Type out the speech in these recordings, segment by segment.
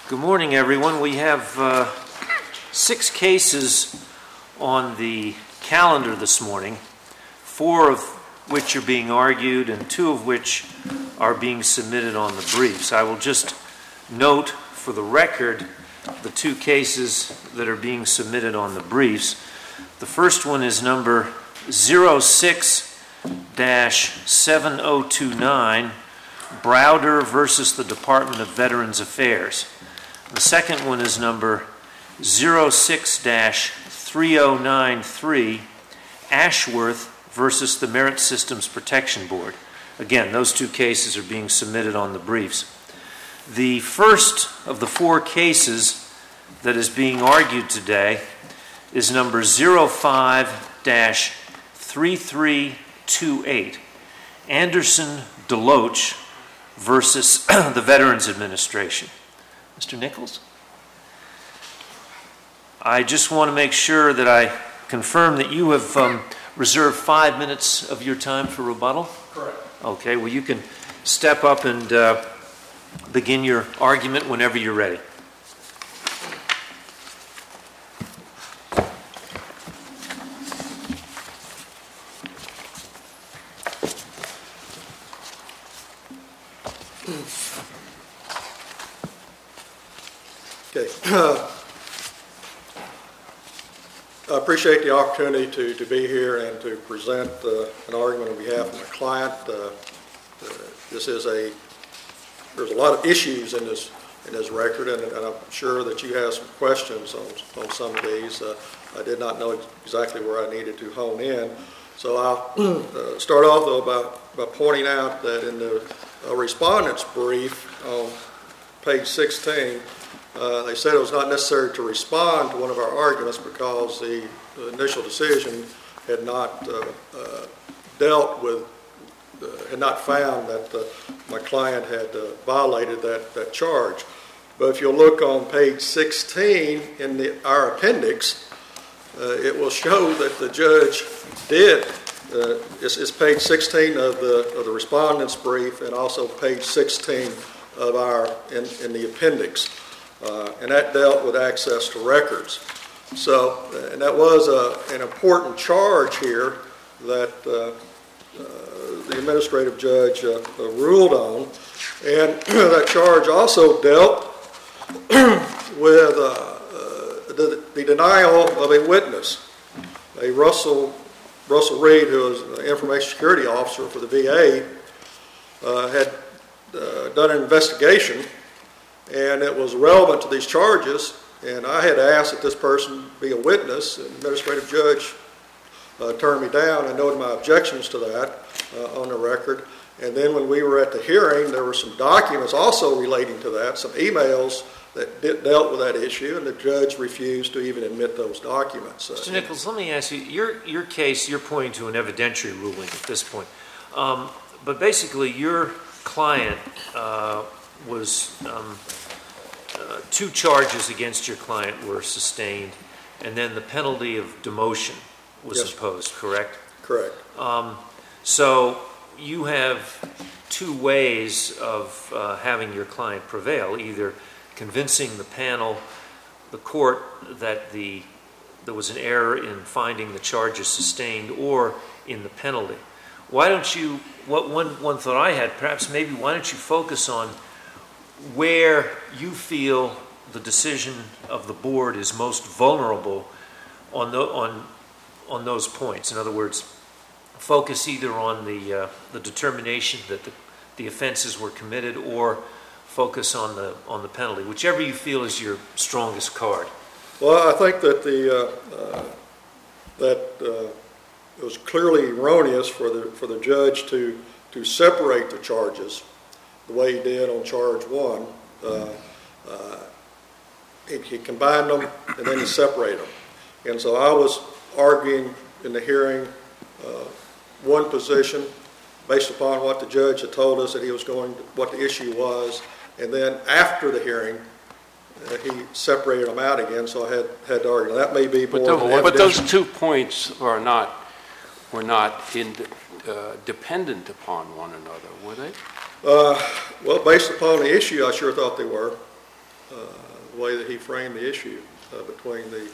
Good morning, everyone. We have 6 cases on the calendar this morning, 4 of which are being argued and 2 of which are being submitted on the briefs. I will just note for the record the 2 cases that are being submitted on the briefs. The first one is number 06-7029, Browder versus the Department of Veterans Affairs. The second one is number 06-3093, Ashworth versus the Merit Systems Protection Board. Again, those 2 cases are being submitted on the briefs. The first of the 4 cases that is being argued today is number 05-3328, Anderson Deloach versus the Veterans Administration. Mr. Nichols? I just want to make sure that I confirm that you have reserved 5 minutes of your time for rebuttal? Correct. Okay, well, you can step up and begin your argument whenever you're ready. Okay. I appreciate the opportunity to be here and to present an argument on behalf of my client. There's a lot of issues in this record, and I'm sure that you have some questions on some of these. I did not know exactly where I needed to hone in, so I'll start off though by pointing out that in the respondent's brief on page 16. They said it was not necessary to respond to one of our arguments because the initial decision had not had not found that my client had violated that charge. But if you'll look on page 16 in our appendix, it will show that the judge did. It's page 16 of the respondent's brief, and also page 16 of in the appendix. And that dealt with access to records. So, and that was an important charge here that the administrative judge ruled on. And that charge also dealt with the denial of a witness. A Russell Reed, who was an information security officer for the VA, had done an investigation, and it was relevant to these charges, and I had asked that this person be a witness, and the administrative judge turned me down. I noted my objections to that on the record, and then when we were at the hearing, there were some documents also relating to that, some emails that dealt with that issue, and the judge refused to even admit those documents. Mr. Nichols, let me ask you, your case, you're pointing to an evidentiary ruling at this point, but basically your client was 2 charges against your client were sustained, and then the penalty of demotion was imposed, correct? Correct. So you have 2 ways of having your client prevail, either convincing the panel, the court, that there was an error in finding the charges sustained, or in the penalty. Why don't you, one thought I had, perhaps maybe why don't you focus on where you feel the decision of the board is most vulnerable on those points. In other words, focus either on the determination that the offenses were committed, or focus on the penalty, whichever you feel is your strongest card. Well, I think that it was clearly erroneous for the judge to separate the charges the way he did on charge 1. He combined them and then he separated them. And so I was arguing in the hearing one position based upon what the judge had told us that he was what the issue was, and then after the hearing he separated them out again, so I had to argue. That may be more. But those 2 points were not dependent upon one another, were they? Well, based upon the issue, I sure thought they were. the way that he framed the issue between the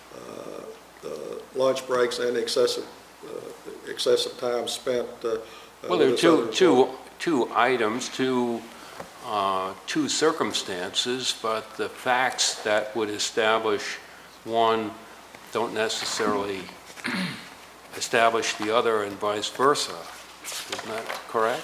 lunch breaks and excessive time spent. Well, there are two items, two circumstances, but the facts that would establish one don't necessarily establish the other, and vice versa. Isn't that correct?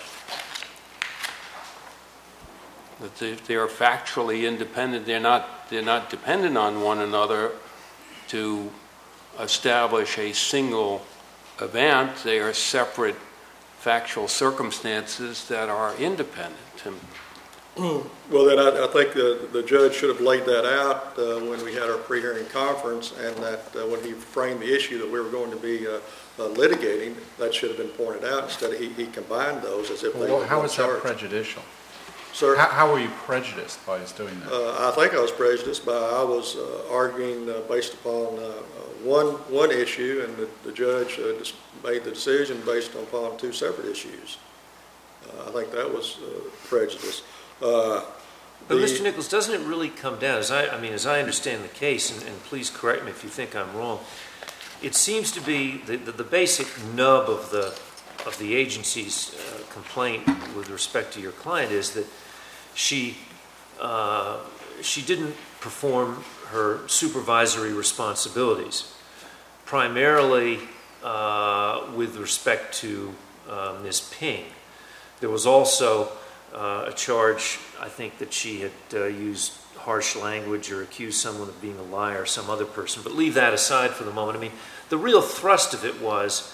That they are factually independent. They're not dependent on one another to establish a single event. They are separate factual circumstances that are independent. Well, then I think the judge should have laid that out when we had our pre-hearing conference, and that when he framed the issue that we were going to be litigating, that should have been pointed out. Instead, he combined those as if they were How is that charged. Prejudicial? Sir? How were you prejudiced by his doing that? I think I was prejudiced by I was arguing based upon one issue, and the judge just made the decision based upon two separate issues. I think that was prejudice. But Mr. Nichols, doesn't it really come down, as I understand the case, and please correct me if you think I'm wrong, it seems to be the basic nub of the agency's complaint with respect to your client is that she didn't perform her supervisory responsibilities, primarily with respect to Ms. Ping. There was also a charge, I think, that she had used harsh language or accused someone of being a liar, some other person. But leave that aside for the moment. I mean, the real thrust of it was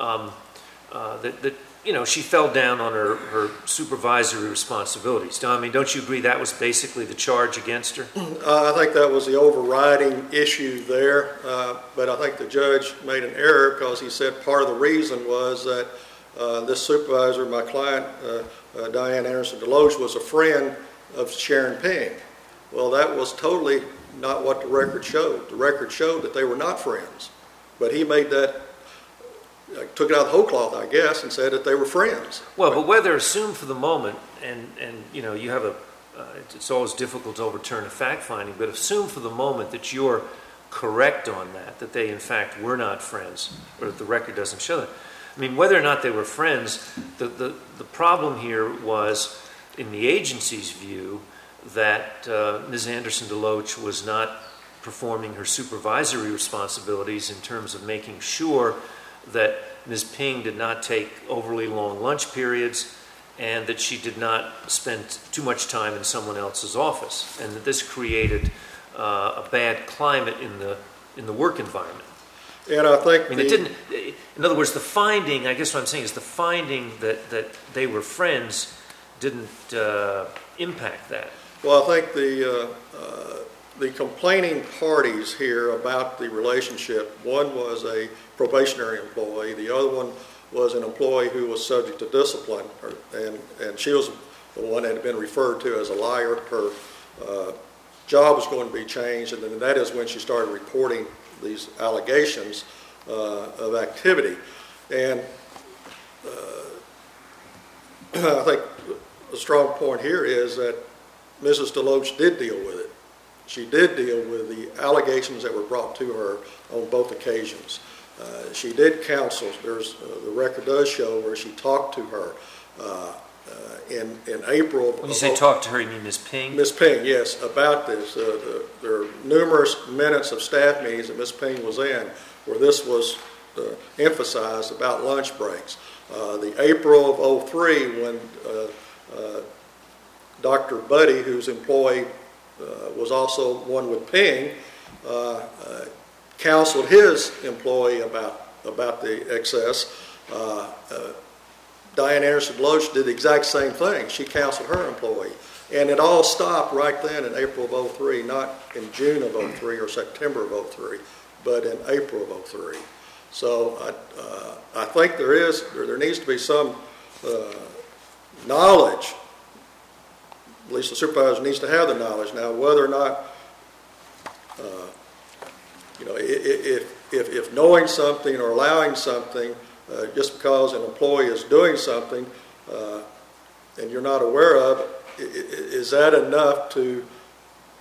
that she fell down on her supervisory responsibilities. I mean, don't you agree that was basically the charge against her? I think that was the overriding issue there, but I think the judge made an error because he said part of the reason was that this supervisor, my client, Diane Anderson Deloach, was a friend of Sharon Ping. Well, that was totally not what the record showed. The record showed that they were not friends, but he made that, took it out of the whole cloth, I guess, and said that they were friends. Well, but whether assumed for the moment, and you have it's always difficult to overturn a fact finding, but assume for the moment that you're correct on that they in fact were not friends, or that the record doesn't show that. I mean, whether or not they were friends, the problem here was, in the agency's view, that Ms. Anderson Deloach was not performing her supervisory responsibilities in terms of making sure that Ms. Ping did not take overly long lunch periods and that she did not spend too much time in someone else's office, and that this created a bad climate in the work environment. And I think in other words, the finding, I guess what I'm saying is the finding that they were friends didn't impact that. Well, I think the complaining parties here about the relationship, one was a probationary employee, the other one was an employee who was subject to discipline, and she was the one that had been referred to as a liar. Her job was going to be changed, and then that is when she started reporting these allegations of activity. And I think a strong point here is that Mrs. Deloach did deal with it. She did deal with the allegations that were brought to her on both occasions. She did counsel. The record does show where she talked to her in April. When you say talk to her, you mean Ms. Ping? Ms. Ping, yes, about this. There are numerous minutes of staff meetings that Ms. Ping was in where this was emphasized about lunch breaks. The April of 2003, when Dr. Buddy, whose employee was also one with Ping, counseled his employee about the excess. Diane Anderson Deloach did the exact same thing. She counseled her employee. And it all stopped right then in April of 2003, not in June of 2003 or September of 2003, but in April of 2003. So I think there needs to be some knowledge. At least the supervisor needs to have the knowledge. Now, whether or not, if knowing something or allowing something, just because an employee is doing something and you're not aware of, is that enough to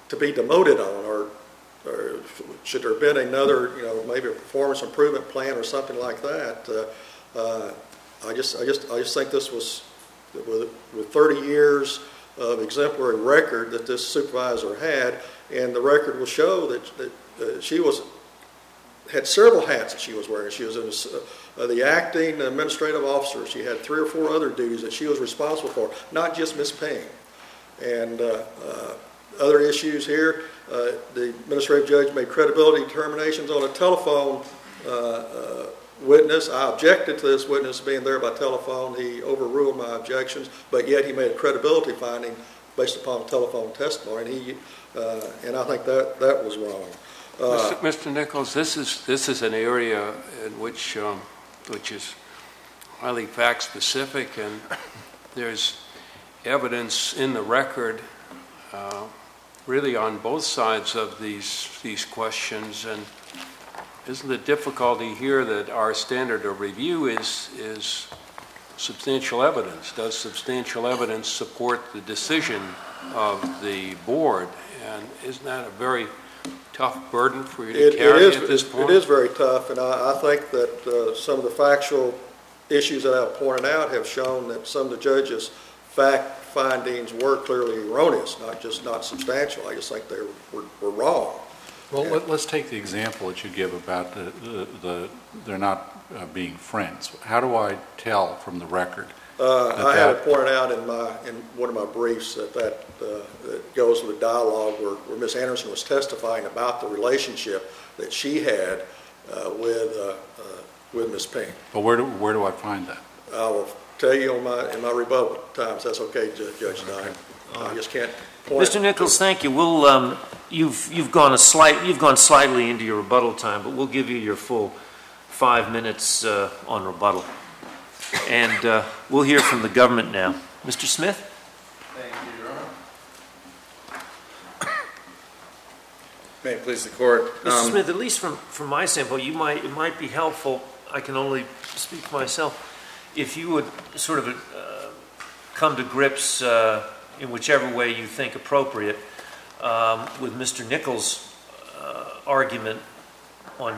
to be demoted on, or should there have been another, maybe a performance improvement plan or something like that? I just think this was, with 30 years of exemplary record that this supervisor had, and the record will show that she had several hats that she was wearing. She was the acting administrative officer. She had 3 or 4 other duties that she was responsible for, not just Ms. Ping. And other issues here, the administrative judge made credibility determinations on a telephone witness. I objected to this witness being there by telephone. He overruled my objections, but yet he made a credibility finding based upon telephone testimony. And I think that was wrong. Mr. Nichols, this is an area in which is highly fact specific, and there's evidence in the record really on both sides of these questions. And isn't the difficulty here that our standard of review is substantial evidence? Does substantial evidence support the decision of the board? And isn't that a very tough burden for you to carry at this point? It is very tough, and I think that some of the factual issues that I've pointed out have shown that some of the judges' fact findings were clearly erroneous, not substantial. I just think they were wrong. Well, let's take the example that you give about they're not being friends. How do I tell from the record? I had it pointed out in one of my briefs that goes with the dialogue where Ms. Anderson was testifying about the relationship that she had with Ms. Ping. But where do I find that? I will tell you in my rebuttal times. That's okay, Judge Dine. I just can't point. Mr. Nichols, thank you. We'll you've gone slightly into your rebuttal time, but we'll give you your full 5 minutes on rebuttal. And we'll hear from the government now. Mr. Smith? Thank you, Your Honor. May it please the Court. Mr. Smith, at least from my standpoint, it might be helpful, I can only speak for myself, if you would sort of come to grips in whichever way you think appropriate with Mr. Nichols' argument on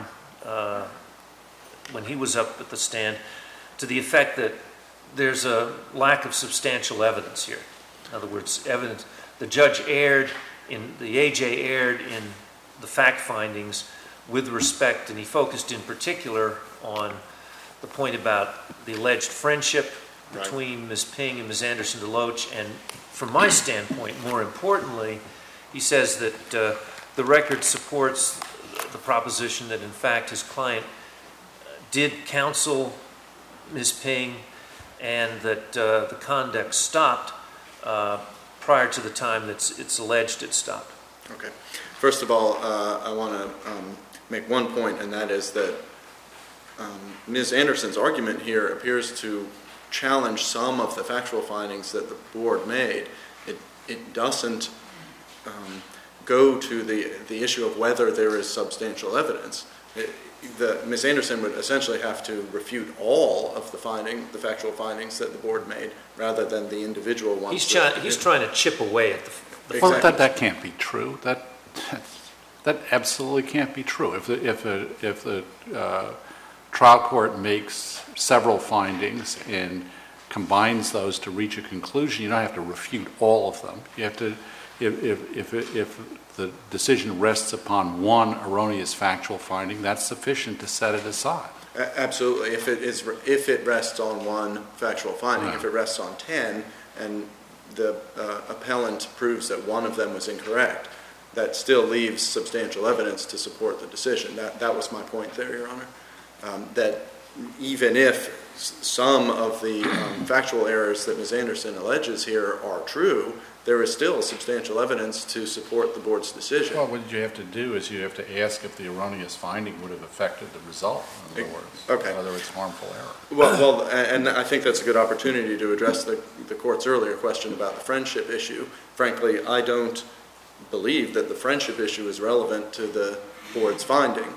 when he was up at the stand, to the effect that there's a lack of substantial evidence here. In other words, evidence. The AJ erred in the fact findings with respect, and he focused in particular on the point about the alleged friendship between Ms. Ping and Ms. Anderson DeLoach. And from my standpoint, more importantly, he says that the record supports the proposition that, in fact, his client did counsel Ms. Ping, and that the conduct stopped prior to the time that it's alleged it stopped. Okay. First of all, I want to make one point, and that is that Ms. Anderson's argument here appears to challenge some of the factual findings that the board made. It doesn't go to the issue of whether there is substantial evidence. Ms. Anderson would essentially have to refute all of the factual findings that the board made, rather than the individual ones. He's trying to chip away at the Well, that can't be true. That absolutely can't be true. If the trial court makes several findings and combines those to reach a conclusion, you don't have to refute all of them. You have to, if the decision rests upon one erroneous factual finding, that's sufficient to set it aside. Absolutely. If it rests on one factual finding, right. If it rests on 10, and the appellant proves that one of them was incorrect, that still leaves substantial evidence to support the decision. That was my point there, Your Honor. That even if some of the factual errors that Ms. Anderson alleges here are true, there is still substantial evidence to support the board's decision. Well, what you have to do is you have to ask if the erroneous finding would have affected the result, in other words, okay. Whether it's harmful error. Well, and I think that's a good opportunity to address the court's earlier question about the friendship issue. Frankly, I don't believe that the friendship issue is relevant to the board's finding,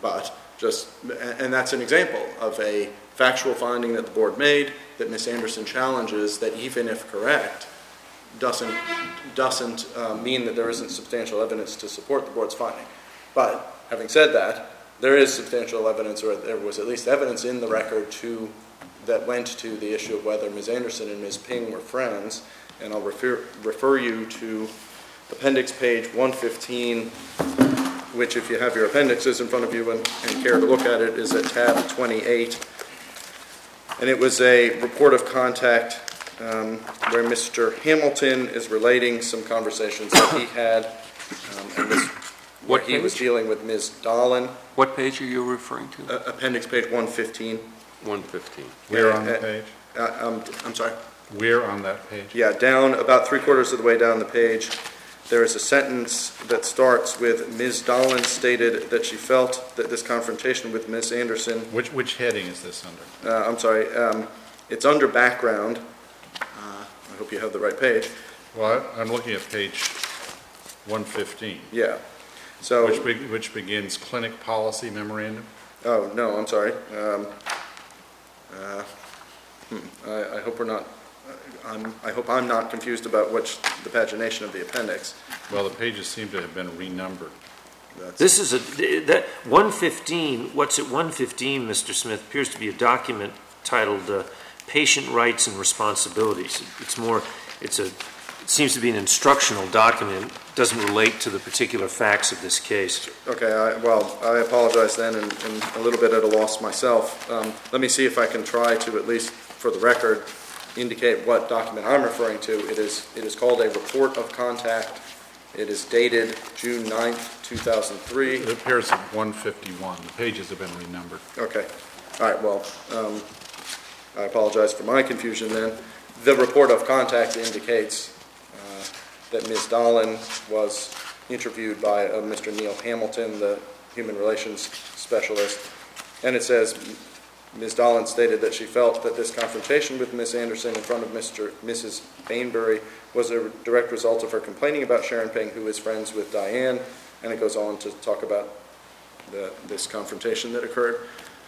and that's an example of a factual finding that the board made that Ms. Anderson challenges, that even if correct, doesn't mean that there isn't substantial evidence to support the board's finding. But having said that, there is substantial evidence, or there was at least evidence in the record that went to the issue of whether Ms. Anderson and Ms. Ping were friends, and I'll refer you to appendix page 115, which, if you have your appendixes in front of you and care to look at it, is at tab 28. And it was a report of contact where Mr. Hamilton is relating some conversations that he had, and where he was dealing with Ms. Dahlin. What page are you referring to? Appendix page 115. 115. Where on the page? I'm sorry? Where on that page? Yeah, down about 3/4 of the way down the page, there is a sentence that starts with Ms. Dahlin stated that she felt that this confrontation with Ms. Anderson... Which heading is this under? I'm sorry. It's under background. I hope you have the right page. Well, I'm looking at page 115. Yeah. So, which begins clinic policy memorandum. Oh, no, I'm sorry. I hope we're not... I hope I'm not confused about the pagination of the appendix. Well, the pages seem to have been renumbered. This is that 115, what's at 115, Mr. Smith, appears to be a document titled Patient Rights and Responsibilities. It seems to be an instructional document. It doesn't relate to the particular facts of this case. Okay, I apologize then, and a little bit at a loss myself. Let me see if I can try to, at least for the record, indicate what document I'm referring to. It is called a report of contact. It is dated June 9th, 2003. It appears at 151. The pages have been renumbered. Okay. All right, well, I apologize for my confusion then. The report of contact indicates that Ms. Dahlin was interviewed by Mr. Neil Hamilton, the human relations specialist, and it says Ms. Dahlin stated that she felt that this confrontation with Ms. Anderson in front of Mrs. Bainbury was a direct result of her complaining about Sharon Ping, who is friends with Diane, and it goes on to talk about this confrontation that occurred.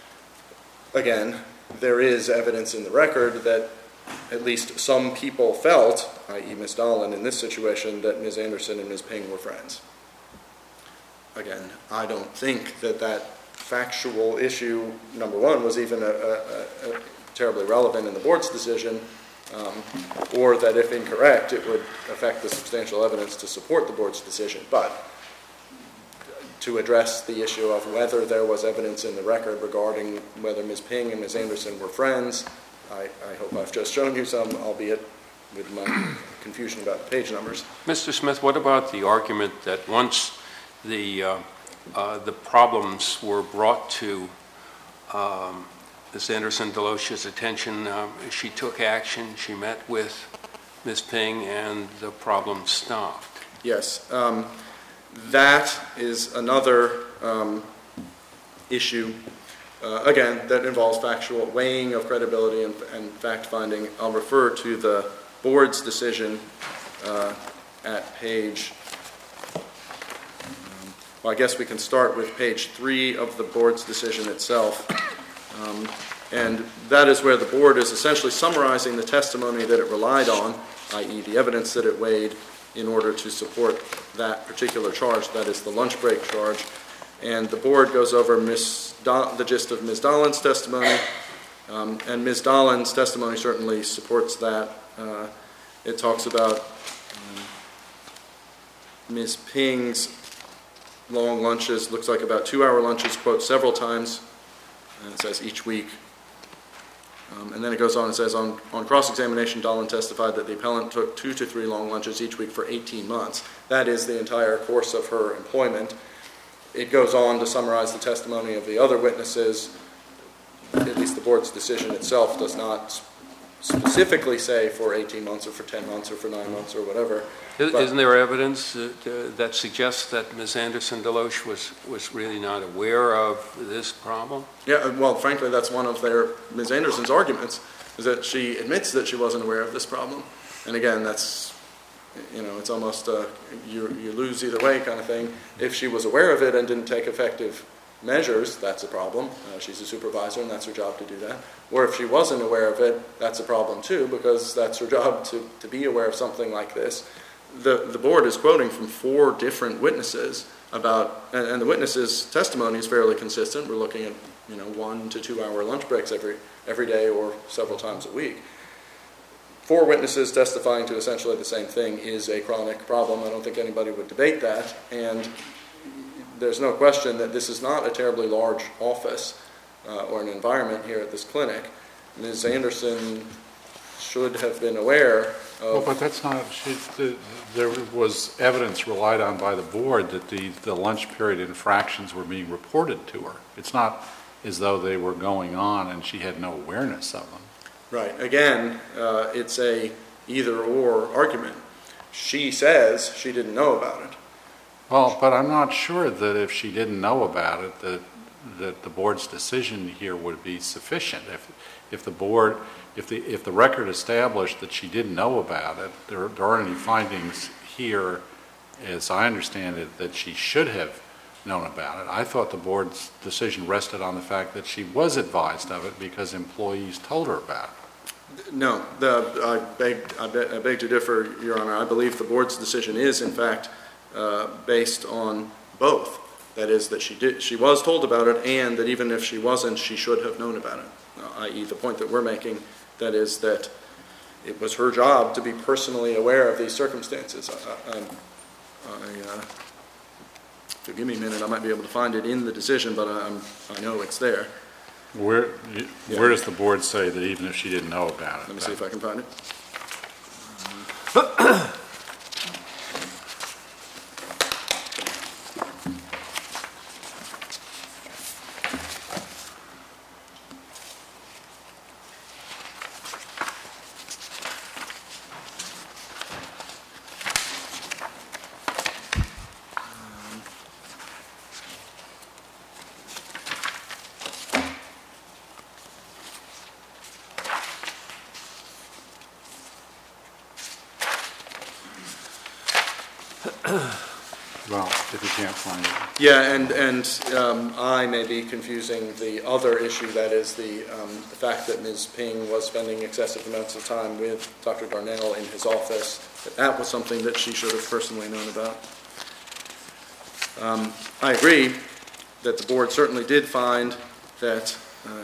Again, there is evidence in the record that at least some people felt, i.e. Ms. Dahlin in this situation, that Ms. Anderson and Ms. Ping were friends. Again, I don't think that factual issue, number one, was even terribly relevant in the board's decision, or that if incorrect, it would affect the substantial evidence to support the board's decision. But to address the issue of whether there was evidence in the record regarding whether Ms. Ping and Ms. Anderson were friends, I hope I've just shown you some, albeit with my confusion about the page numbers. Mr. Smith, what about the argument that once the problems were brought to Ms. Anderson Deloche's attention, she took action, she met with Ms. Ping, and the problem stopped? Yes. That is another issue, again, that involves factual weighing of credibility and fact-finding. I'll refer to the board's decision at page... Well, I guess we can start with page 3 of the board's decision itself. And that is where the board is essentially summarizing the testimony that it relied on, i.e. the evidence that it weighed, in order to support that particular charge, that is the lunch break charge. And the board goes over the gist of Ms. Dahlin's testimony, and Ms. Dahlin's testimony certainly supports that. It talks about Ms. Ping's long lunches, looks like about 2-hour lunches, quote, several times, and it says each week. And then it goes on and says, on cross-examination, Dahlin testified that the appellant took 2 to 3 long lunches each week for 18 months. That is the entire course of her employment. It goes on to summarize the testimony of the other witnesses. At least the board's decision itself does not specifically say for 18 months or for 10 months or for 9 months or whatever. Isn't there evidence that suggests that Ms. Anderson Deloche was really not aware of this problem? Yeah, well, frankly, that's one of Ms. Anderson's arguments, is that she admits that she wasn't aware of this problem. And again, that's, it's almost you lose either way kind of thing. If she was aware of it and didn't take effective measures, that's a problem. She's a supervisor, and that's her job to do that. Or if she wasn't aware of it, that's a problem too, because that's her job to be aware of something like this. The board is quoting from 4 different witnesses about, and the witnesses' testimony is fairly consistent. We're looking at 1 to 2 hour lunch breaks every day or several times a week. 4 witnesses testifying to essentially the same thing is a chronic problem. I don't think anybody would debate that, and there's no question that this is not a terribly large office or an environment here at this clinic. Ms. Anderson should have been aware of... Well, but that's not... there was evidence relied on by the board that the lunch period infractions were being reported to her. It's not as though they were going on and she had no awareness of them. Right. Again, it's a either-or argument. She says she didn't know about it. Well, but I'm not sure that if she didn't know about it, that the board's decision here would be sufficient. If the record established that she didn't know about it, there aren't any findings here, as I understand it, that she should have known about it. I thought the board's decision rested on the fact that she was advised of it because employees told her about it. No, I beg to differ, Your Honor. I believe the board's decision is, in fact, based on both. That is, that she was told about it, and that even if she wasn't, she should have known about it. I.e., the point that we're making, that is that it was her job to be personally aware of these circumstances. If you give me a minute, I might be able to find it in the decision, but I know it's there. Where does the board say that even if she didn't know about it? Let me see if I can find it. Well, if you can't find it. Yeah, and I may be confusing the other issue, that is the fact that Ms. Ping was spending excessive amounts of time with Dr. Darnell in his office. That was something that she should have personally known about. I agree that the board certainly did find that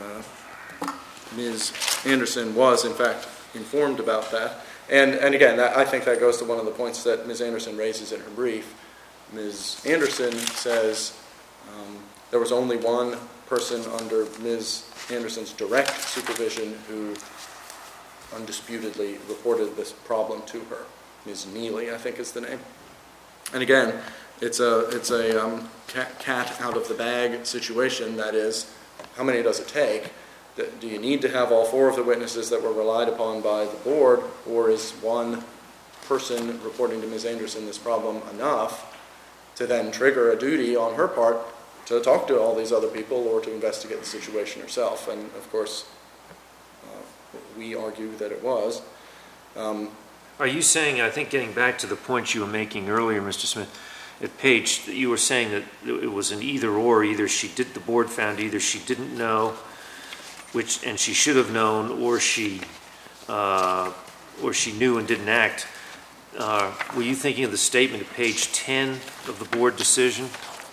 Ms. Anderson was, in fact, informed about that. And again, I think that goes to one of the points that Ms. Anderson raises in her brief. Ms. Anderson says there was only one person under Ms. Anderson's direct supervision who undisputedly reported this problem to her. Ms. Neely, I think is the name. And again, it's a cat out of the bag situation. That is, how many does it take? Do you need to have all 4 of the witnesses that were relied upon by the board, or is one person reporting to Ms. Anderson this problem enough to then trigger a duty on her part to talk to all these other people or to investigate the situation herself? And of course, we argue that it was. Are you saying, I think getting back to the point you were making earlier, Mr. Smith, at page, you were saying that it was an either-or, the board found either she didn't know, and she should have known, or she knew and didn't act. Were you thinking of the statement at page 10 of the board decision?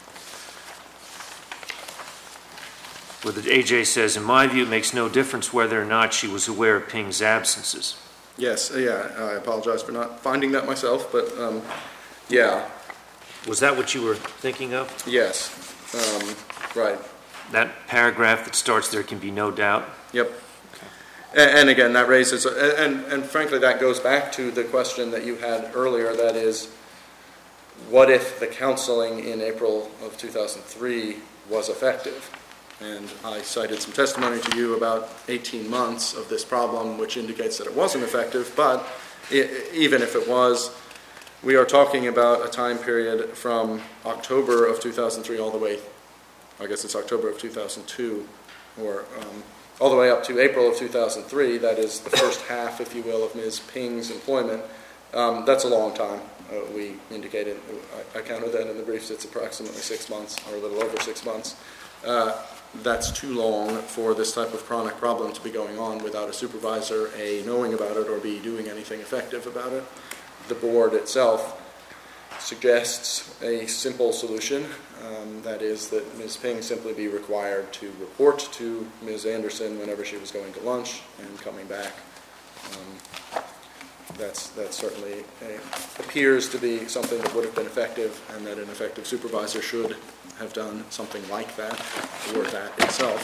Where the AJ says, in my view, it makes no difference whether or not she was aware of Ping's absences. Yes, yeah, I apologize for not finding that myself, but yeah. Was that what you were thinking of? Yes, right. That paragraph that starts, there can be no doubt? Yep. And again, that raises, and frankly, that goes back to the question that you had earlier, that is, what if the counseling in April of 2003 was effective? And I cited some testimony to you about 18 months of this problem, which indicates that it wasn't effective, but even if it was, we are talking about a time period from October of 2003 all the way, I guess it's October of 2002, or all the way up to April of 2003, that is the first half, if you will, of Ms. Ping's employment. That's a long time. We indicated, I counted that in the briefs, it's approximately 6 months, or a little over 6 months. That's too long for this type of chronic problem to be going on without a supervisor, A, knowing about it, or B, doing anything effective about it. The board itself suggests a simple solution, that is that Ms. Ping simply be required to report to Ms. Anderson whenever she was going to lunch and coming back. That certainly appears to be something that would have been effective, and that an effective supervisor should have done something like that, or that itself.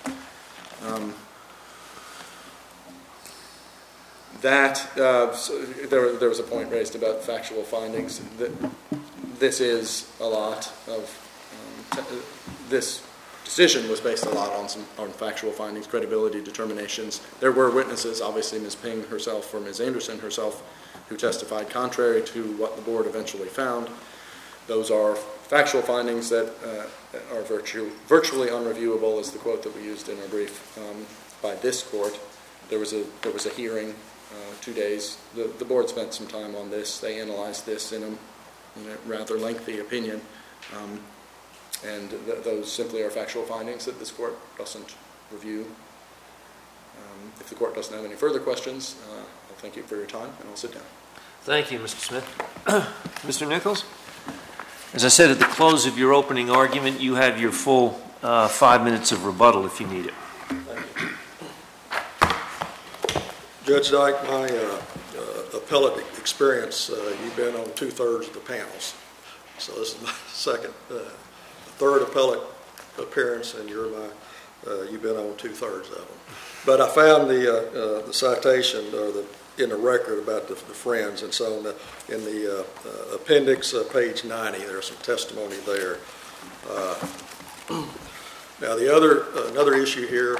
So there was a point raised about factual findings. This is a lot of, this decision was based a lot on factual findings, credibility determinations. There were witnesses, obviously Ms. Ping herself or Ms. Anderson herself, who testified contrary to what the board eventually found. Those are factual findings that are virtually unreviewable, is the quote that we used in our brief, by this court. There was a hearing, 2 days. The board spent some time on this. They analyzed this in a rather lengthy opinion. And those simply are factual findings that this court doesn't review. If the court doesn't have any further questions, I'll thank you for your time, and I'll sit down. Thank you, Mr. Smith. Mr. Nichols? As I said at the close of your opening argument, you have your full 5 minutes of rebuttal if you need it. Judge Dyke, my appellate experience, you've been on 2/3 of the panels. So this is my third appellate appearance, and you've been on 2/3 of them. But I found the citation in the record about the friends, and so in the appendix, page 90, there's some testimony there. Now another issue here.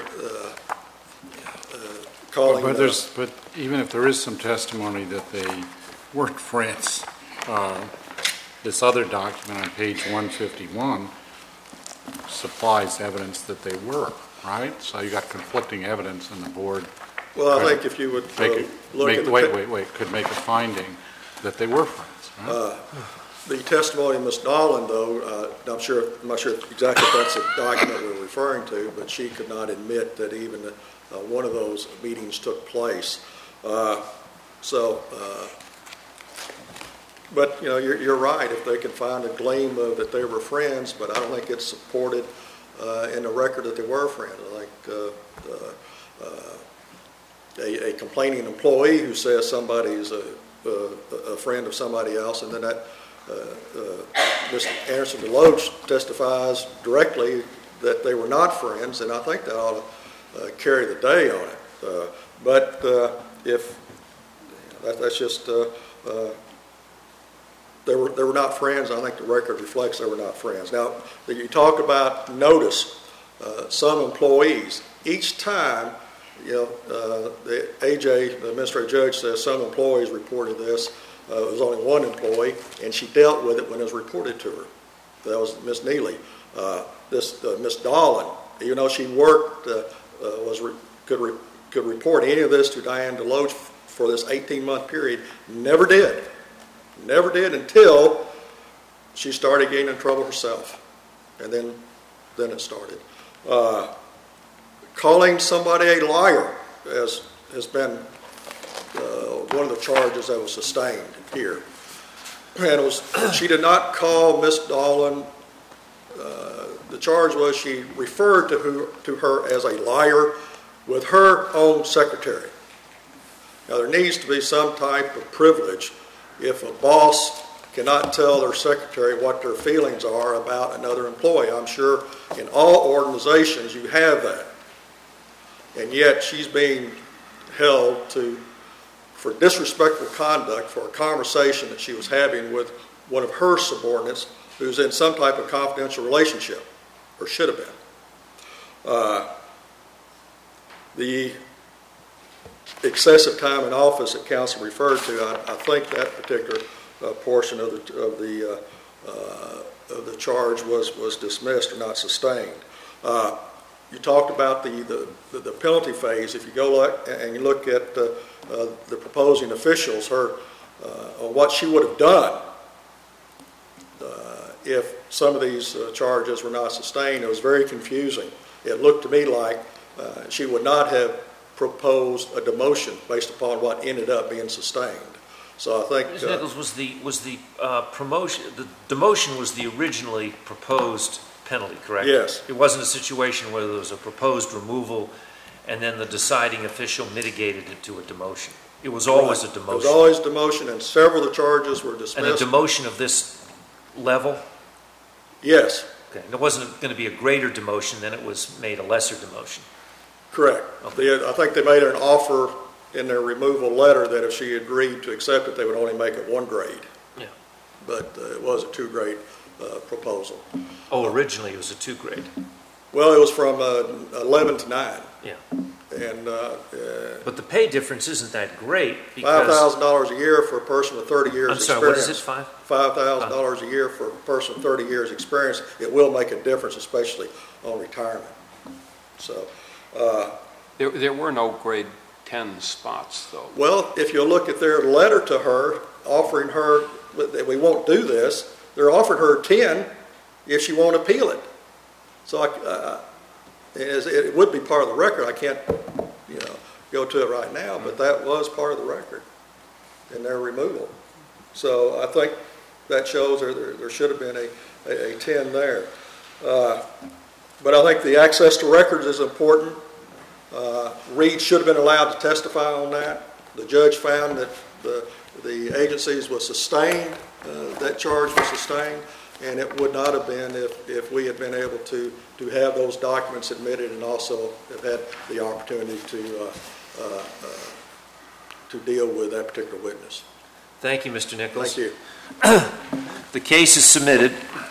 But even if there is some testimony that they weren't friends, this other document on page 151 supplies evidence that they were, right? So you got conflicting evidence, and the board. Well, I think if you would could make a finding that they were friends. Right? The testimony of Ms. Dolan, though, I'm not sure exactly if that's the document we're referring to, but she could not admit that even one of those meetings took place. But you're right. If they can find a gleam of that they were friends, but I don't think it's supported in the record that they were friends. I think a complaining employee who says somebody's a friend of somebody else, and then that Mr. Anderson DeLoach testifies directly that they were not friends, and I think that ought to carry the day on it. But if that's just they were not friends, I think the record reflects they were not friends. Now, you talk about notice. Some employees, each time, the AJ, the administrative judge, says some employees reported this. It was only one employee, and she dealt with it when it was reported to her. That was Ms. Neely. Ms. Dolan, even though she worked, could report any of this to Diane DeLoach for this 18-month period, never did. Never did until she started getting in trouble herself, and then it started. Calling somebody a liar has been one of the charges that was sustained here. And she did not call Miss Dolan. The charge was she referred to her as a liar with her own secretary. Now, there needs to be some type of privilege if a boss cannot tell their secretary what their feelings are about another employee. I'm sure in all organizations you have that. And yet she's being held for disrespectful conduct for a conversation that she was having with one of her subordinates who's in some type of confidential relationship, or should have been. The excessive time in office that counsel referred to, I think that particular portion of the charge was dismissed or not sustained. You talked about the penalty phase. If you go and you look at the proposing officials, on what she would have done if some of these charges were not sustained. It was very confusing. It looked to me like she would not have proposed a demotion based upon what ended up being sustained. So I think Mr. Nichols, was the promotion, the demotion was the originally proposed penalty, correct? Yes. It wasn't a situation where there was a proposed removal and then the deciding official mitigated it to a demotion. It was always a demotion. It was always demotion, and several of the charges were dismissed. And a demotion of this level? Yes, Okay. And it wasn't going to be a greater demotion, then it was made a lesser demotion. correct. Okay. I think they made an offer in their removal letter that if she agreed to accept it, they would only make it 1 grade. Yeah. But it was a 2-grade proposal. Oh, originally it was a 2-grade. Well, it was from 11 to 9. Yeah. And But the pay difference isn't that great because... $5,000 a year for a person with 30 years I'm experience. sorry, what is it, five? $5,000 a year for a person with 30 years experience. It will make a difference, especially on retirement. So, There were no grade 10 spots, though. well, if you look at their letter to her, offering her, that we won't do this, they're offering her 10 if she won't appeal it. So it would be part of the record. I can't, go to it right now, but that was part of the record in their removal. So I think that shows there should have been a 10 there. But I think the access to records is important. Reed should have been allowed to testify on that. The judge found that the agencies was sustained, that charge was sustained, and it would not have been if we had been able to have those documents admitted and also have had the opportunity to deal with that particular witness. Thank you, Mr. Nichols. Thank you. The case is submitted.